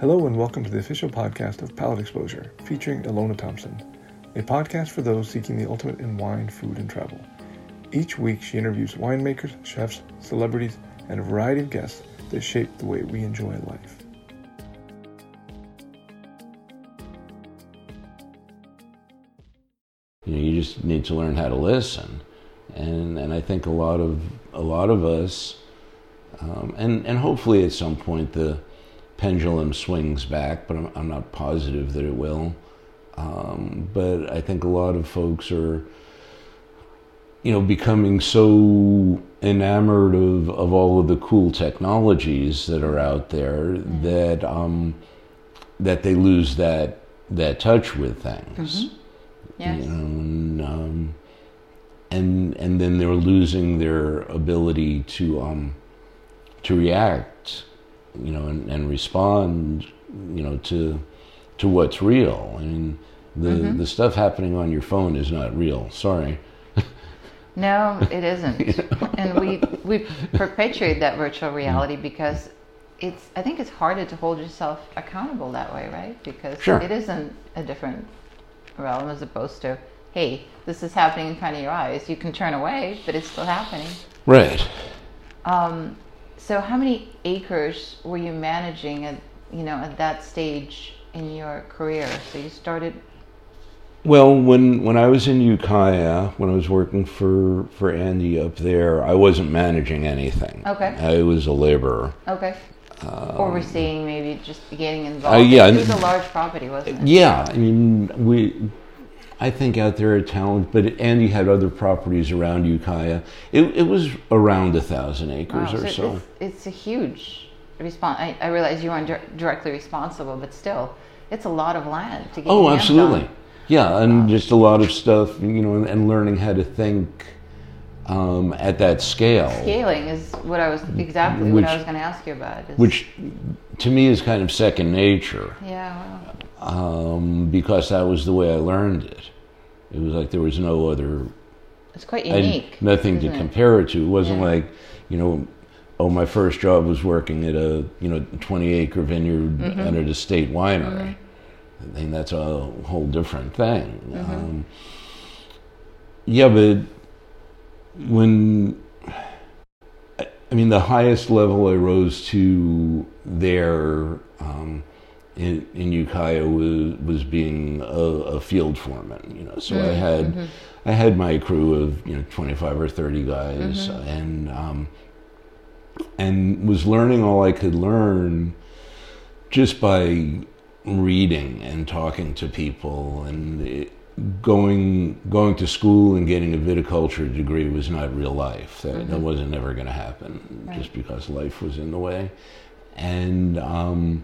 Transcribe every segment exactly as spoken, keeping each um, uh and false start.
Hello and welcome to the official podcast of Palate Exposure, featuring Ilona Thompson, a podcast for those seeking the ultimate in wine, food, and travel. Each week she interviews winemakers, chefs, celebrities, and a variety of guests that shape the way we enjoy life. You know, you just need to learn how to listen, and and I think a lot of a lot of us, um, and and hopefully at some point the pendulum swings back, but I'm, I'm not positive that it will. Um, but I think a lot of folks are, you know, becoming so enamored of, of all of the cool technologies that are out there mm-hmm. that um, that they lose that that touch with things. Mm-hmm. Yes. You know, and, um, and and then they're losing their ability to um, to react, you know, and, and respond, you know, to to what's real. I mean, the mm-hmm. the stuff happening on your phone is not real. Sorry. No, it isn't. You know? And we we perpetuate that virtual reality because it's. I think it's harder to hold yourself accountable that way, right? Because sure. It isn't a different realm as opposed to, hey, this is happening in front of your eyes. You can turn away, but it's still happening. Right. Um. So, how many acres were you managing at you know at that stage in your career? So you started. Well, when, when I was in Ukiah, when I was working for, for Andy up there, I wasn't managing anything. Okay. I was a laborer. Okay. Um, Overseeing, maybe just getting involved. Uh, yeah. It was a large property, wasn't it? Yeah. I mean, we, I think out there at Talent, but Andy had other properties around Ukiah. It, it was around a thousand acres wow, or so. so. It's, it's a huge response. I, I realize you weren't di- directly responsible, but still, it's a lot of land to get. Oh, your hands absolutely. on. Yeah, and just a lot of stuff, you know, and, and learning how to think um, at that scale. Scaling is what I was exactly which, what I was going to ask you about. Is, which, to me, is kind of second nature. Yeah. Wow. Um, because that was the way I learned it. It was like there was no other. It's quite unique. I, nothing to it? compare it to. It wasn't yeah. like, you know, oh, my first job was working at a you know twenty acre vineyard mm-hmm. at an estate winery. Mm-hmm. I think that's a whole different thing. Mm-hmm. Um, yeah, but when, I mean, the highest level I rose to there um, in, in Ukiah was, was being a, a field foreman, you know, so mm-hmm. I had, mm-hmm. I had my crew of, you know, twenty-five or thirty guys mm-hmm. and, um, and was learning all I could learn just by reading and talking to people, and it, going going to school and getting a viticulture degree was not real life. That, mm-hmm. that wasn't never going to happen right. just because life was in the way. And um,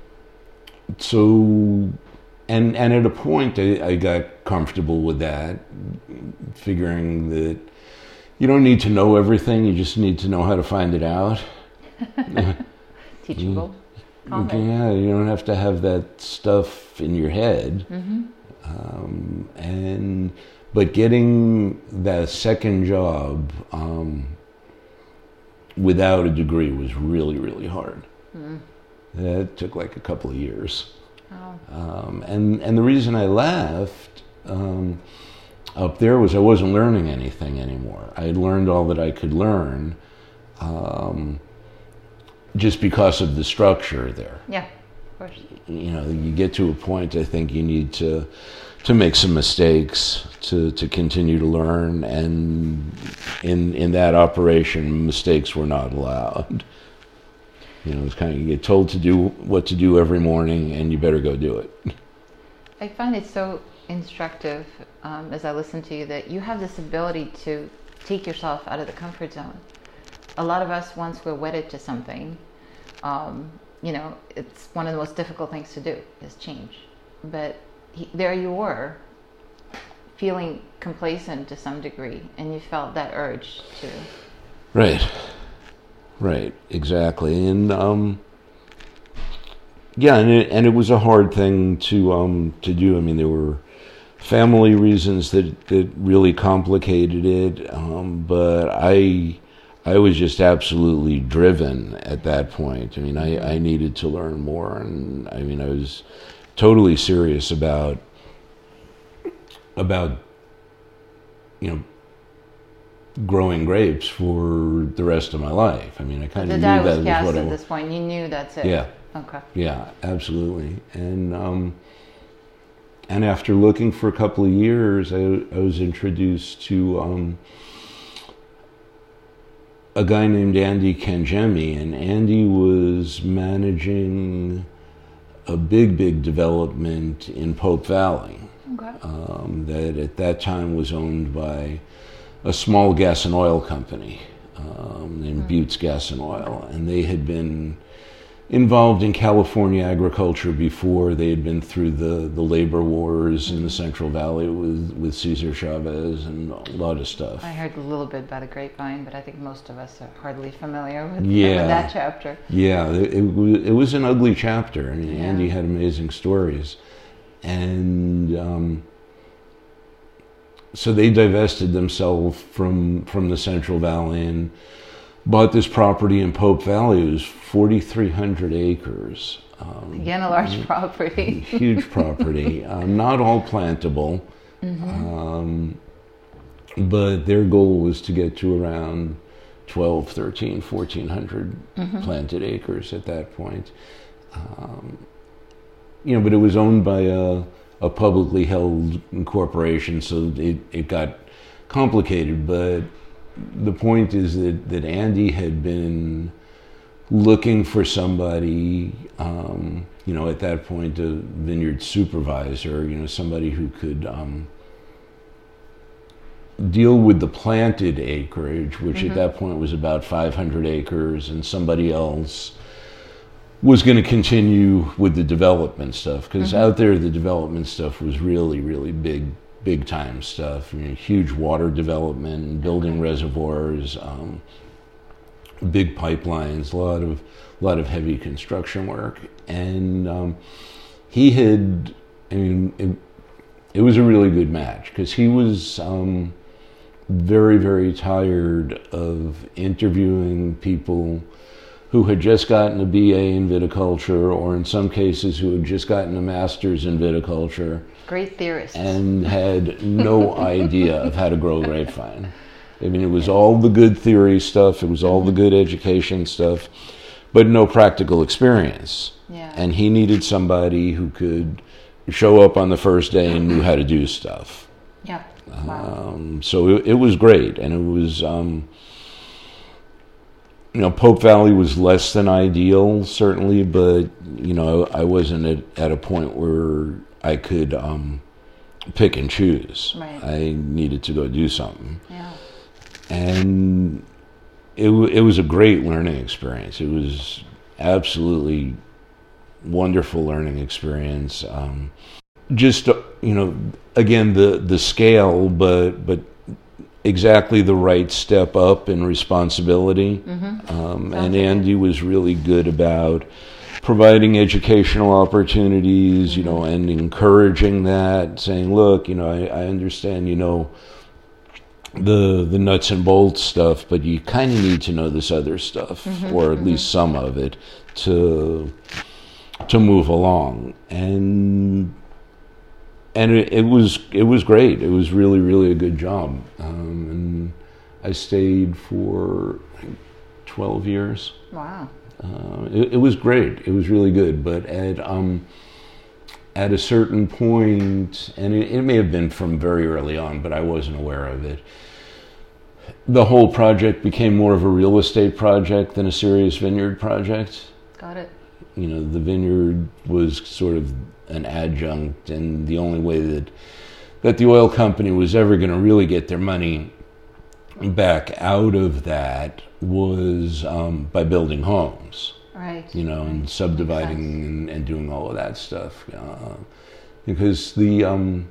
so, and and at a point I, I got comfortable with that, figuring that you don't need to know everything, you just need to know how to find it out. Teachable. Comment. Yeah, you don't have to have that stuff in your head. Mm-hmm. Um, and but getting that second job um, without a degree was really, really hard. Mm. That took like a couple of years. Oh. Um, and and the reason I left um, up there was I wasn't learning anything anymore. I had learned all that I could learn. Um, just because of the structure there. Yeah, of course. You know, you get to a point, I think you need to to make some mistakes to, to continue to learn, and in in that operation, mistakes were not allowed. You know, it's kind of, you get told to do what to do every morning, and you better go do it. I find it so instructive um, as I listen to you that you have this ability to take yourself out of the comfort zone. A lot of us, once we're wedded to something, um, you know, it's one of the most difficult things to do is change. But he, there you were, feeling complacent to some degree, and you felt that urge to. Right, right, exactly, and um, yeah, and it, and it was a hard thing to um, to do. I mean, there were family reasons that that really complicated it, um, but I. I was just absolutely driven at that point. I mean, I, I needed to learn more, and I mean, I was totally serious about about you know growing grapes for the rest of my life. I mean, I kind of knew that was what I was at this point. You knew that's it. Yeah. Okay. Yeah, absolutely. And um, and after looking for a couple of years, I, I was introduced to um, a guy named Andy Kangemi, and Andy was managing a big, big development in Pope Valley. Okay. Um, that at that time was owned by a small gas and oil company um, named mm. Buttes Gas and Oil, and they had been involved in California agriculture before. They had been through the, the labor wars in the Central Valley with, with Cesar Chavez and a lot of stuff. I heard a little bit about a grapevine, but I think most of us are hardly familiar with, yeah. with that chapter. Yeah, it, it, was, it was an ugly chapter. I mean, yeah. Andy had amazing stories. And um, so they divested themselves from, from the Central Valley and bought this property in Pope Valley. It was forty-three hundred acres. Um, Again, a large property. Huge property. Um, not all plantable. Mm-hmm. Um, but their goal was to get to around twelve, thirteen, fourteen hundred mm-hmm. planted acres at that point. Um, you know, but it was owned by a, a publicly held corporation, so it, it got complicated. But the point is that, that Andy had been looking for somebody, um, you know, at that point, a vineyard supervisor, you know, somebody who could um, deal with the planted acreage, which mm-hmm. at that point was about five hundred acres, and somebody else was going to continue with the development stuff, because mm-hmm. out there the development stuff was really, really big. Big time stuff. I mean, huge water development, building reservoirs, um, big pipelines, a lot of a lot of heavy construction work. And um, he had, I mean, it, it was a really good match because he was um, very, very tired of interviewing people who had just gotten a B A in viticulture, or in some cases who had just gotten a master's in viticulture. Great theorists. And had no idea of how to grow grapevine. I mean, it was all the good theory stuff, it was all the good education stuff, but no practical experience. Yeah. And he needed somebody who could show up on the first day and knew how to do stuff. Yeah. Wow. Um, so it, it was great, and it was, um, you know, Pope Valley was less than ideal, certainly, but, you know, I wasn't at, at a point where I could um, pick and choose. Right. I needed to go do something. Yeah. And it, it was a great learning experience. It was absolutely wonderful learning experience. Um, just, you know, again, the, the scale, but but exactly the right step up in responsibility. Mm-hmm. Um, and Andy was really good about providing educational opportunities, mm-hmm. you know, and encouraging that, saying, look, you know, I, I understand, you know, the the nuts and bolts stuff, but you kind of need to know this other stuff, mm-hmm, or at mm-hmm. least some of it, to to move along. And and it, it was it was great. It was really, really a good job. Um, and I stayed for I think, twelve years. Wow. Uh, it, it was great. It was really good. But at um, at a certain point, and it, it may have been from very early on, but I wasn't aware of it, the whole project became more of a real estate project than a serious vineyard project. Got it. You know, the vineyard was sort of an adjunct, and the only way that that the oil company was ever going to really get their money back out of that was um, by building homes. Right. You know, and subdividing and, and doing all of that stuff. Uh, because the um,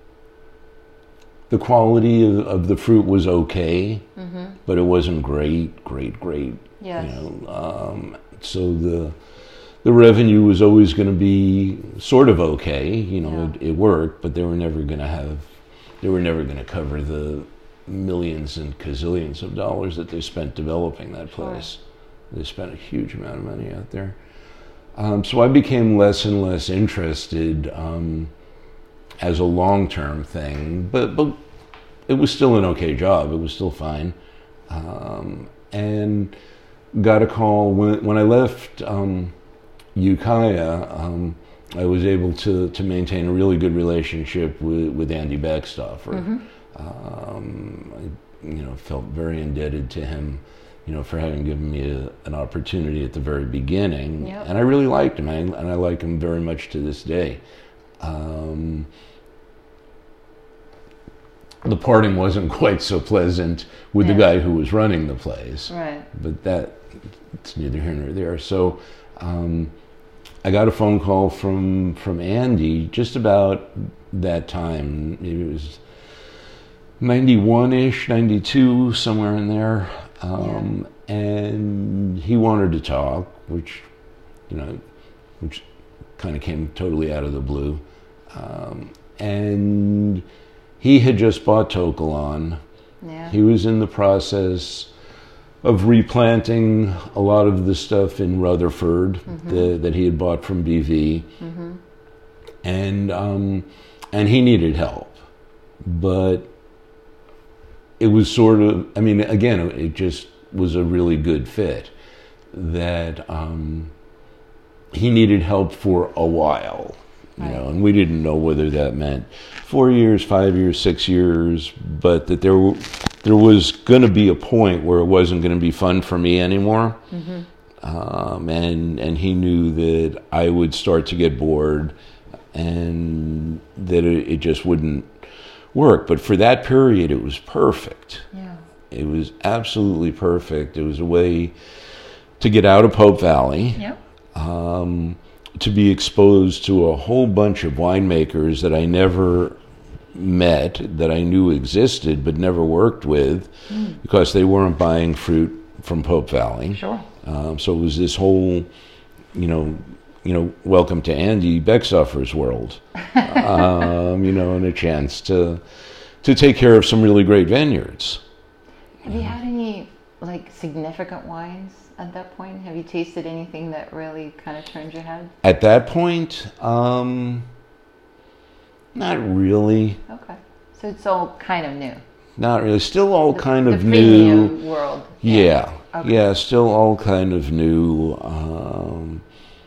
the quality of, of the fruit was okay, mm-hmm. but it wasn't great, great, great. Yes. You know, um, so the the revenue was always going to be sort of okay. You know, yeah. it, it worked, but they were never going to have, they were never going to cover the millions and gazillions of dollars that they spent developing that place. Sure. They spent a huge amount of money out there. Um, so I became less and less interested um, as a long-term thing, but, but it was still an okay job. It was still fine. Um, and got a call when, when I left um, Ukiah. Um, I was able to, to maintain a really good relationship with, with Andy Beckstoffer. Mm-hmm. Um, I, you know, felt very indebted to him, you know, for having given me a, an opportunity at the very beginning. Yep. And I really liked him, I, and I like him very much to this day. Um, the parting wasn't quite so pleasant with yeah. the guy who was running the place, right. but that, it's neither here nor there. So um, I got a phone call from, from Andy just about that time. It was ninety-one-ish, ninety-two, somewhere in there. Um, yeah. And he wanted to talk, which, you know, which kind of came totally out of the blue. Um, and he had just bought Tokalon. Yeah. He was in the process of replanting a lot of the stuff in Rutherford mm-hmm. the, that he had bought from B V. Mm-hmm. And, um, and he needed help. But it was sort of, I mean, again, it just was a really good fit that um, he needed help for a while, you right. know, and we didn't know whether that meant four years, five years, six years, but that there, there was going to be a point where it wasn't going to be fun for me anymore. Mm-hmm. Um, and, and he knew that I would start to get bored and that it, it just wouldn't work. But for that period, it was perfect. Yeah. It was absolutely perfect. It was a way to get out of Pope Valley, yep. um, to be exposed to a whole bunch of winemakers that I never met, that I knew existed but never worked with, mm. because they weren't buying fruit from Pope Valley. Sure. Um, so it was this whole, you know, you know, welcome to Andy Beckstoffer's world, um, you know, and a chance to to take care of some really great vineyards. Have you had any like significant wines at that point? Have you tasted anything that really kind of turned your head? At that point, um, not really. Okay, so it's all kind of new. Not really. Still all the, kind the of new. World. Yeah, yeah. Okay. yeah. Still all kind of new. Um,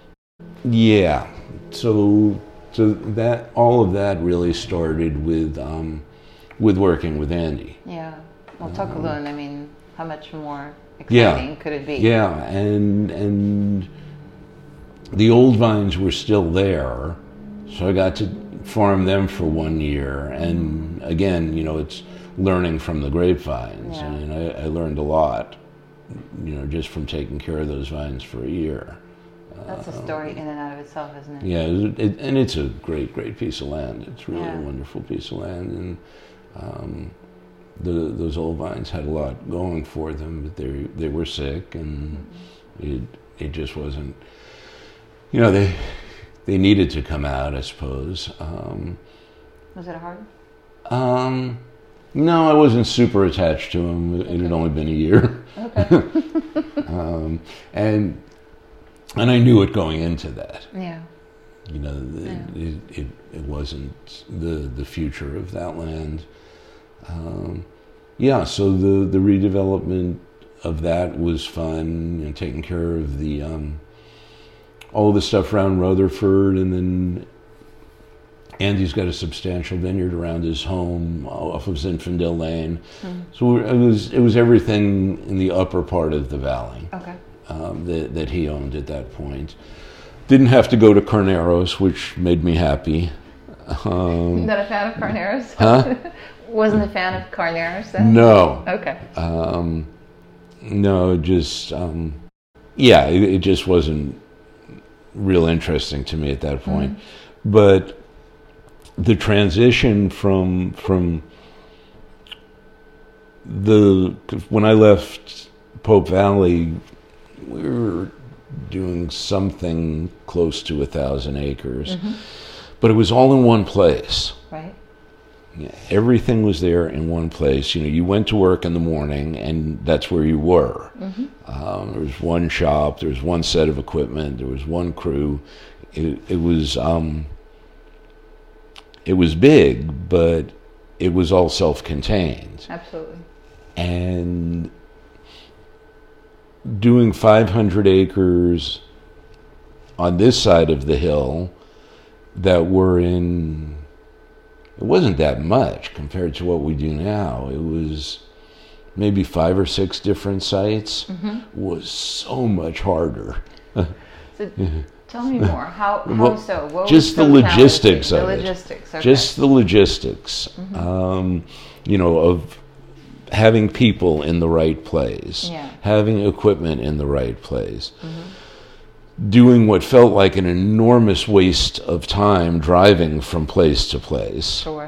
yeah. So, so that all of that really started with um, with working with Andy. Yeah. Well, Tokalon, um, I mean, how much more exciting yeah, could it be? Yeah, and and the old vines were still there, so I got to farm them for one year. And again, you know, it's learning from the grapevines. Yeah. I mean, I, I learned a lot, you know, just from taking care of those vines for a year. That's a story in and out of itself, isn't it? Yeah, it, it, and it's a great, great piece of land. It's really yeah. a wonderful piece of land, and um, the, those old vines had a lot going for them, but they they were sick, and it it just wasn't. You know, they they needed to come out, I suppose. Um, Was it hard? Um, no, I wasn't super attached to them. It, okay. it had only been a year. Okay. um, and and I knew it going into that. Yeah. You know, it, yeah. it, it, it wasn't the, the future of that land. Um, yeah, so the, the redevelopment of that was fun, you know, taking care of the um, all the stuff around Rutherford, and then Andy's got a substantial vineyard around his home off of Zinfandel Lane. Mm. So it was it was everything in the upper part of the valley. Okay. Um, that, that he owned at that point. Didn't have to go to Carneros, which made me happy. Um, Not a fan of Carneros? Huh? Wasn't a fan of Carneros then? No. Okay. Um, no, just, um, yeah, it, it just wasn't real interesting to me at that point. Mm-hmm. But the transition from, from the, when I left Pope Valley, we were doing something close to a thousand acres, mm-hmm. but it was all in one place. Right. Everything was there in one place. You know, you went to work in the morning, and that's where you were. Mm-hmm. Um, there was one shop, there was one set of equipment, there was one crew. It, it was um, it was big, but it was all self-contained. Absolutely. And doing five hundred acres on this side of the hill that were in, it wasn't that much compared to what we do now. It was maybe five or six different sites. Mm-hmm. Was so much harder. So tell me more. How, how well, so? What just was the so logistics of the it. logistics, okay. Just the logistics. Mm-hmm. Um, you know, of having people in the right place, yeah. having equipment in the right place. Mm-hmm. Doing what felt like an enormous waste of time driving from place to place. Sure.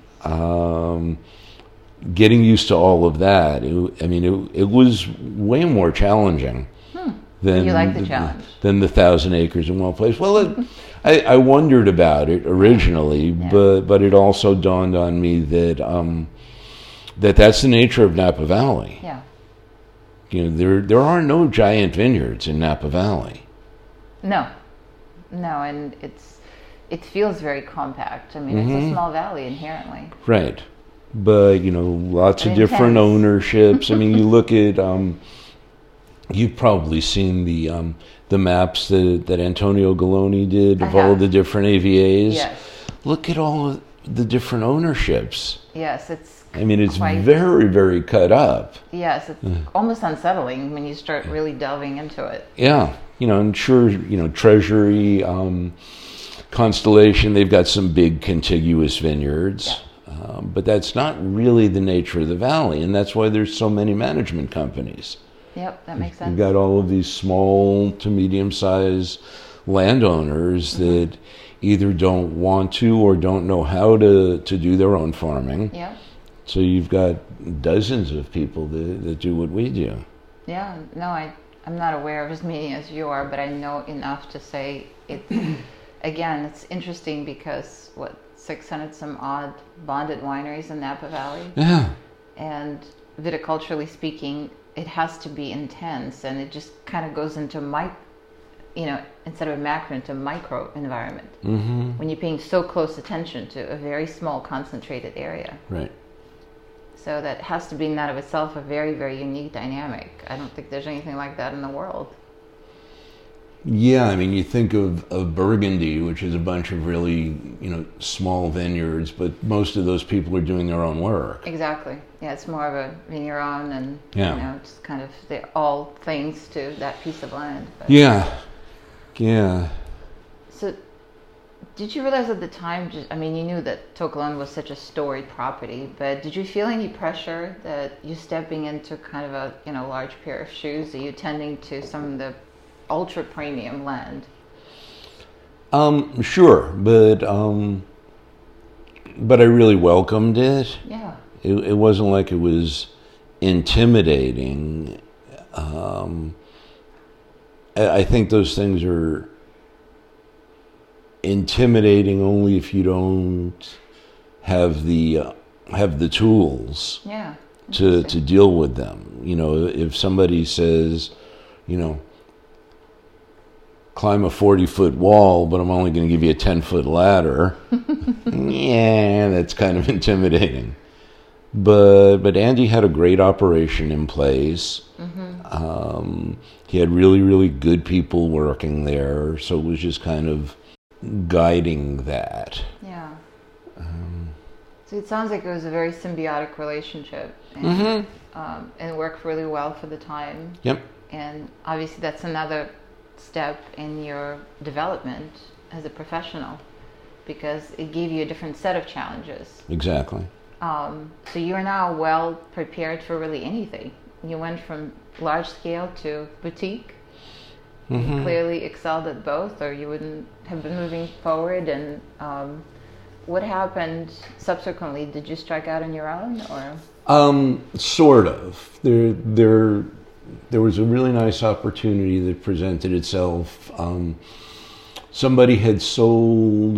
Um, getting used to all of that. It, I mean, it, it was way more challenging hmm. than you like the challenge than the thousand acres in one place. Well, it, I, I wondered about it originally, yeah. but but it also dawned on me that um, that that's the nature of Napa Valley. Yeah. You know, there there are no giant vineyards in Napa Valley. No, no, and it's it feels very compact. I mean, mm-hmm. it's a small valley inherently. Right, but you know, lots but of intense. different ownerships. I mean, you look at um, you've probably seen the um, the maps that that Antonio Galloni did of all the different A V As. Yes. Look at all of the different ownerships. Yes, it's. I mean, it's quite, very, very cut up. Yes, it's uh. almost unsettling when you start really delving into it. Yeah. You know, and sure, you know, Treasury, um, Constellation, they've got some big contiguous vineyards, yeah. um, but that's not really the nature of the valley, and that's why there's so many management companies. Yep, that makes sense. You've got all of these small to medium-sized landowners mm-hmm. that either don't want to or don't know how to, to do their own farming. Yeah. So you've got dozens of people that, that do what we do. Yeah, no, I... I'm not aware of as many as you are, but I know enough to say it. Again, it's interesting because what six hundred some odd bonded wineries in Napa Valley. Yeah. And viticulturally speaking, it has to be intense, and it just kind of goes into mic, you know, instead of a macro into micro environment. Mm-hmm. When you're paying so close attention to a very small concentrated area. Right. So that has to be in that of itself a very, very unique dynamic. I don't think there's anything like that in the world. Yeah, I mean, you think of, of Burgundy, which is a bunch of really, you know, small vineyards, but most of those people are doing their own work. Exactly. Yeah, it's more of a vigneron and, yeah. you know, it's kind of, they're all things to that piece of land. But. Yeah. Yeah. So, did you realize at the time, just, I mean, you knew that To Kalona was such a storied property, but did you feel any pressure that you're stepping into kind of a, you know, large pair of shoes? Are you tending to some of the ultra premium land? Um, sure, but um, but I really welcomed it. Yeah. It, it wasn't like it was intimidating. Um, I, I think those things are intimidating only if you don't have the uh, have the tools yeah, to to deal with them. You know, if somebody says, you know, climb a forty foot wall, but I'm only going to give you a ten foot ladder, yeah, that's kind of intimidating. But but Andy had a great operation in place. Mm-hmm. Um, he had really really good people working there, so it was just kind of guiding that. Yeah. Um, so it sounds like it was a very symbiotic relationship, and, mm-hmm. um, and it worked really well for the time. Yep. And obviously that's another step in your development as a professional, because it gave you a different set of challenges. Exactly. Um, so you are now well prepared for really anything. You went from large scale to boutique. Mm-hmm. You clearly excelled at both, or you wouldn't have been moving forward. And um, what happened subsequently? Did you strike out on your own, or? Um, sort of. There, there, there was a really nice opportunity that presented itself. Um, somebody had sold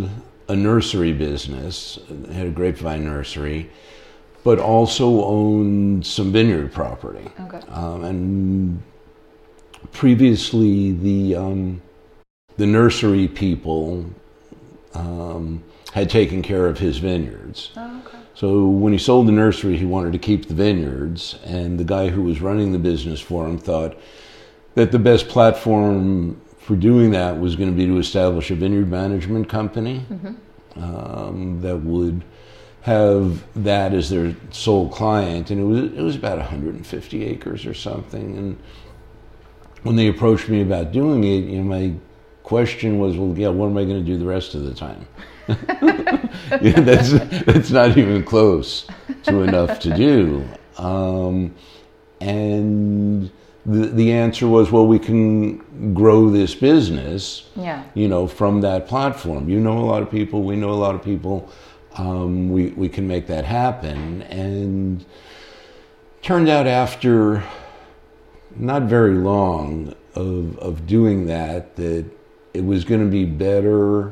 a nursery business, had a grapevine nursery, but also owned some vineyard property. Okay. Um, and previously, the um, the nursery people um, had taken care of his vineyards. Oh, okay. So when he sold the nursery, he wanted to keep the vineyards, and the guy who was running the business for him thought that the best platform for doing that was going to be to establish a vineyard management company mm-hmm. um, that would have that as their sole client, and it was it was about one hundred fifty acres or something. And when they approached me about doing it, you know, my question was, well, yeah, what am I going to do the rest of the time? yeah, that's that's not even close to enough to do. Um, and the the answer was, well, we can grow this business, yeah. you know, from that platform. You know a lot of people, we know a lot of people. Um, we we can make that happen. And turned out after not very long of of doing that, that it was going to be better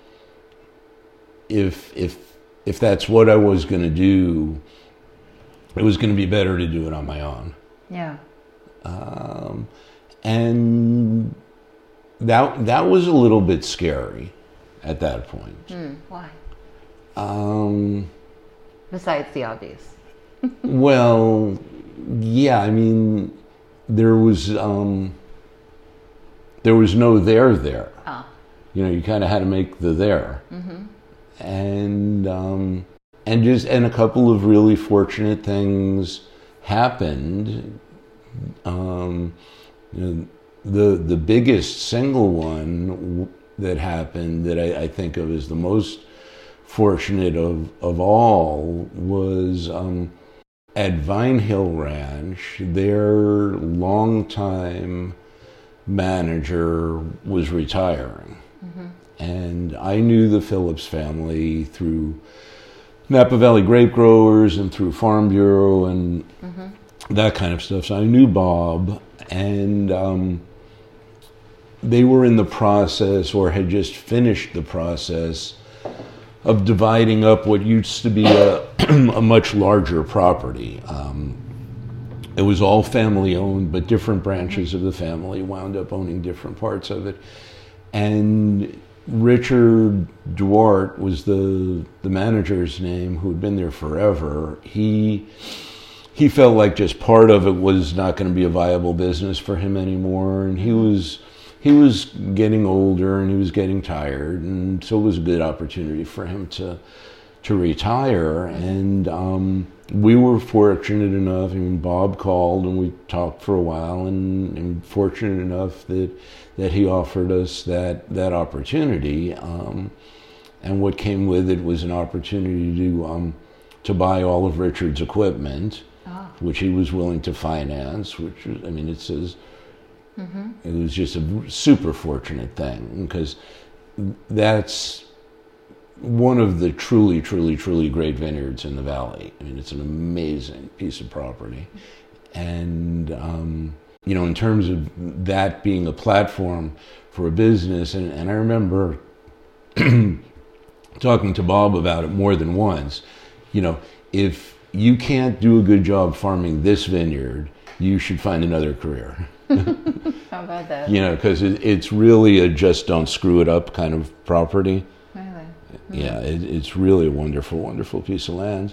if if if that's what I was going to do. It was going to be better to do it on my own. Yeah. Um, and that that was a little bit scary at that point. Mm, why? Um, Besides the obvious. well, yeah, I mean, there was um, there was no there there. Oh. You know, you kind of had to make the there, mm-hmm. and um, and just and a couple of really fortunate things happened. Um, you know, the the biggest single one that happened that I, I think of as the most fortunate of, of all was um, at Vine Hill Ranch. Their longtime manager was retiring. Mm-hmm. And I knew the Phillips family through Napa Valley Grape Growers and through Farm Bureau and mm-hmm. that kind of stuff. So I knew Bob, and um, they were in the process or had just finished the process of dividing up what used to be a, a much larger property. Um, it was all family owned, but different branches of the family wound up owning different parts of it. And Richard Duarte was the the manager's name, who had been there forever. He he felt like just part of it was not going to be a viable business for him anymore, and he was he was getting older and he was getting tired, and so it was a good opportunity for him to to retire. And um, we were fortunate enough. I mean, Bob called and we talked for a while, and, and fortunate enough that that he offered us that that opportunity. Um, and what came with it was an opportunity to um, to buy all of Richard's equipment, oh. which he was willing to finance. Which was, I mean, it says. Mm-hmm. It was just a super fortunate thing, because that's one of the truly, truly, truly great vineyards in the valley. I mean, it's an amazing piece of property. And, um, you know, in terms of that being a platform for a business, and, and I remember talking to Bob about it more than once, you know, if you can't do a good job farming this vineyard, you should find another career. How about that? You know, because it, it's really a just don't screw it up kind of property. Really? Mm-hmm. Yeah, it, it's really a wonderful, wonderful piece of land.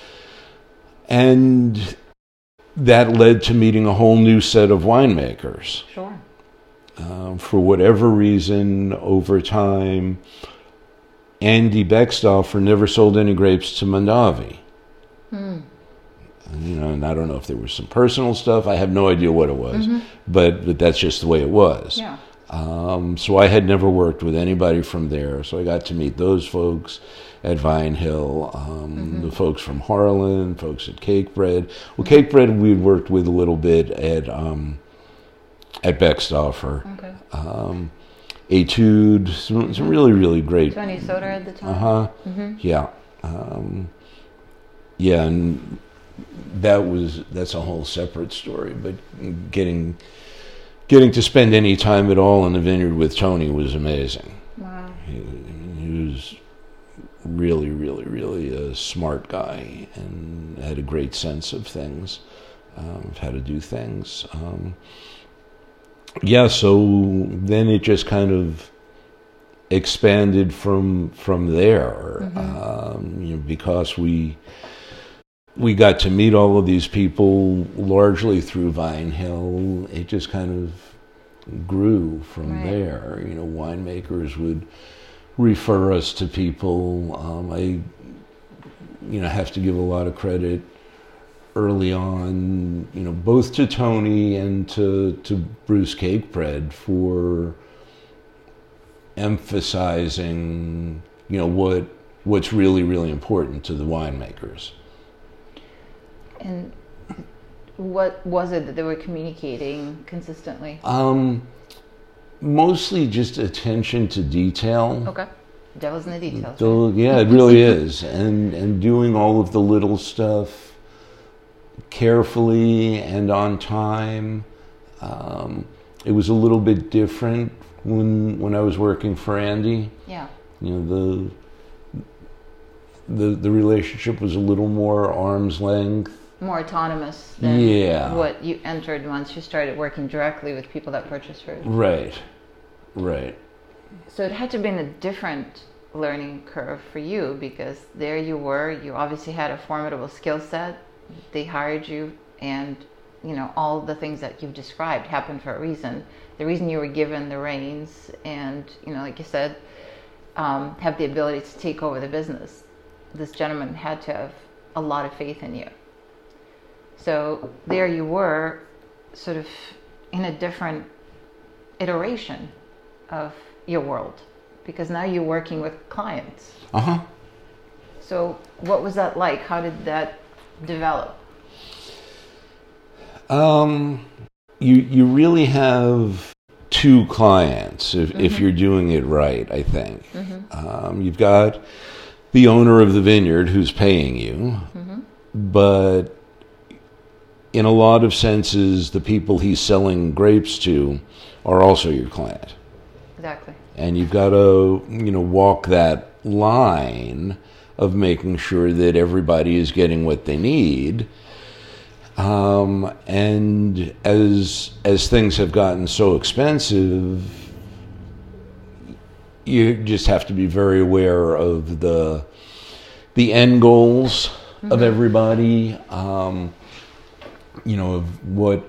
And that led to meeting a whole new set of winemakers. Sure. Um, for whatever reason, over time, Andy Beckstoffer never sold any grapes to Mondavi. Hmm. You know, and I don't know if there was some personal stuff. I have no idea what it was, mm-hmm. but but that's just the way it was. Yeah. Um, so I had never worked with anybody from there. So I got to meet those folks at Vine Hill, um, mm-hmm. the folks from Harlan, folks at Cake Bread. Well, Cake Bread we'd worked with a little bit at um, at Beckstoffer. Okay. Um, Etude, some, some really really great. Tony Soder at the time. Uh huh. Mm-hmm. Yeah. Um, yeah, and. That was that's a whole separate story, but getting getting to spend any time at all in the vineyard with Tony was amazing. Wow. He, he was really, really, really a smart guy and had a great sense of things, um, of how to do things. Um, yeah, so then it just kind of expanded from from there, mm-hmm. um, you know, because we we got to meet all of these people largely through Vine Hill. It just kind of grew from right. there. You know, winemakers would refer us to people. Um, I, you know, have to give a lot of credit early on, you know, both to Tony and to to Bruce Cakebread for emphasizing, you know, what what's really, really important to the winemakers. And what was it that they were communicating consistently? Um, mostly just attention to detail. Okay. Devil's in the details. The, right? Yeah, it really is. And and doing all of the little stuff carefully and on time. Um, it was a little bit different when when I was working for Andy. Yeah. You know, the the the relationship was a little more arm's length. More autonomous than yeah. what you entered once you started working directly with people that purchase fruit. Right. Right. So it had to have been a different learning curve for you, because there you were, you obviously had a formidable skill set. They hired you, and you know, all the things that you've described happened for a reason. The reason you were given the reins and, you know, like you said, um, have the ability to take over the business. This gentleman had to have a lot of faith in you. So there you were, sort of in a different iteration of your world, because now you're working with clients. Uh-huh. So what was that like? How did that develop? Um, you you really have two clients if, mm-hmm. if you're doing it right, I think. Mm-hmm. Um, you've got the owner of the vineyard who's paying you, mm-hmm. but in a lot of senses, the people he's selling grapes to are also your client. Exactly. And you've got to, you know, walk that line of making sure that everybody is getting what they need. Um, and as as things have gotten so expensive, you just have to be very aware of the the end goals mm-hmm. of everybody. Um, you know, of what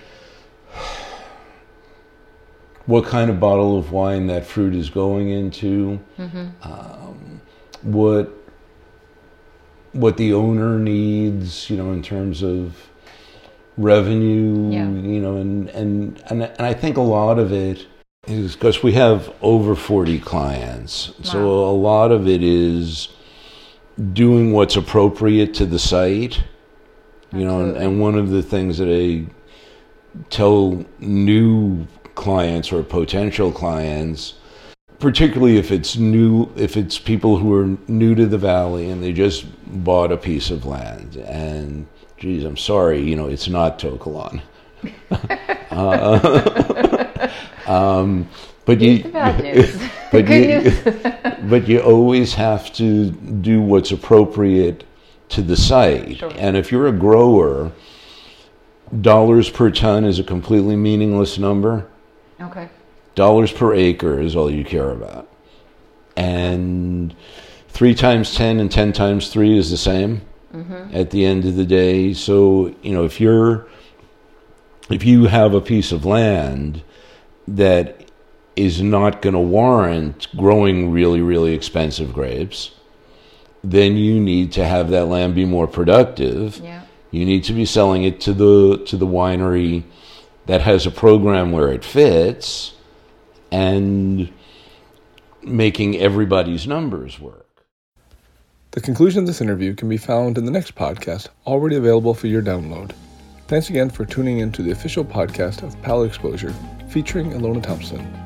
what kind of bottle of wine that fruit is going into, mm-hmm. um, what what the owner needs, you know, in terms of revenue, yeah. you know, and, and, and, and I think a lot of it is because we have over forty clients. Wow. So a lot of it is doing what's appropriate to the site, you Absolutely. know, and, and one of the things that I tell new clients or potential clients, particularly if it's new, if it's people who are new to the valley and they just bought a piece of land and, geez, I'm sorry, you know, it's not To Kalon. uh, um, but Here's you, the bad news. but Good you, news. but you always have to do what's appropriate to the site. Sure. And if you're a grower, dollars per ton is a completely meaningless number. Okay. Dollars per acre is all you care about. And three times ten and ten times three is the same mm-hmm. at the end of the day. So, you know, if you're, if you have a piece of land that is not going to warrant growing really, really expensive grapes, then you need to have that land be more productive. Yeah. You need to be selling it to the to the winery that has a program where it fits and making everybody's numbers work. The conclusion of this interview can be found in the next podcast, already available for your download. Thanks again for tuning in to the official podcast of Palate Exposure, featuring Ilona Thompson.